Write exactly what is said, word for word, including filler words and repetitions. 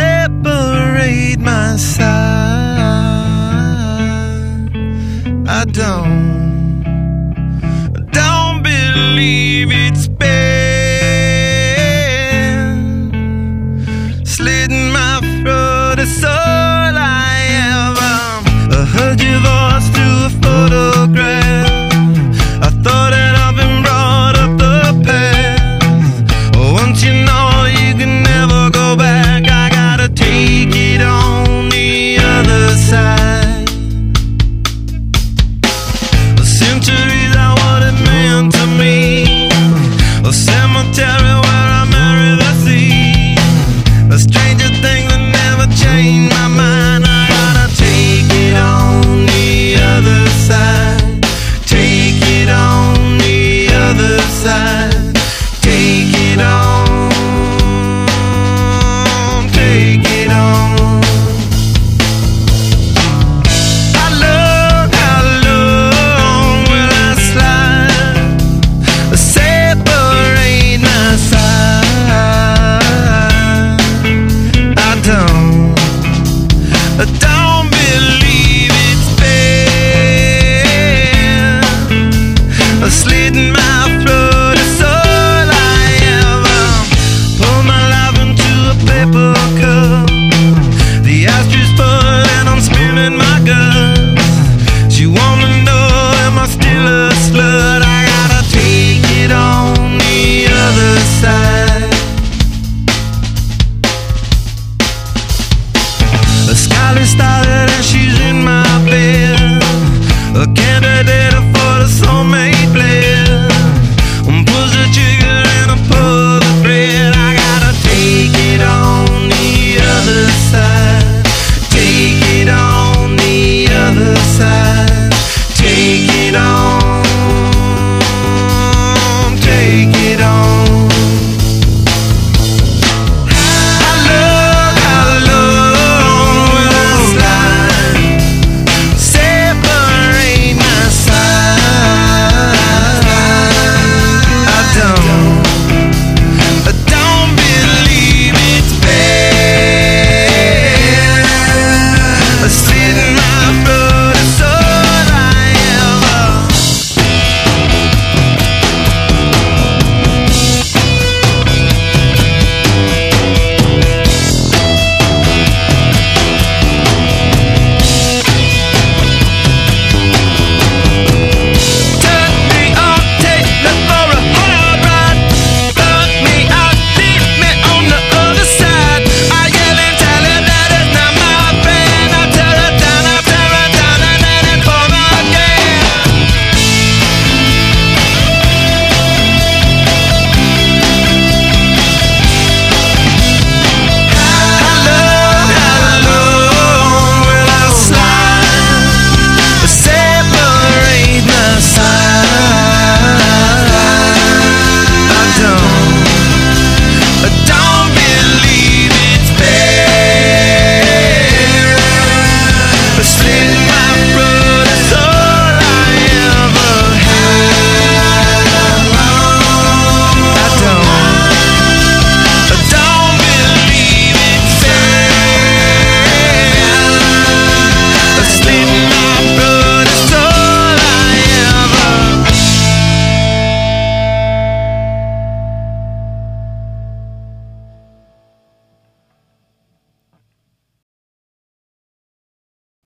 separate my side. I don't, don't believe it's been slitting my throat. It's all I ever heard your voice through a photograph. I thought that I've been brought up the past. Once you know you can never go back, I gotta take it on the other side. The centuries are what it meant to me. A cemetery where I marry the sea. A stranger thing that never changed my mind. I gotta take it on the other side. Take it on the other side. Take it on. Take it on. How long, how long will I slide? Separate my side. I don't, I don't believe it's been slitting my throat. It's all I ever pour my life into a paper cup. The ashtray full and I'm spilling my guts. She wanna know, am I still a slut? I gotta take it on the other side. The skyline started and she's in my bed. A candidate for the soulmate bled.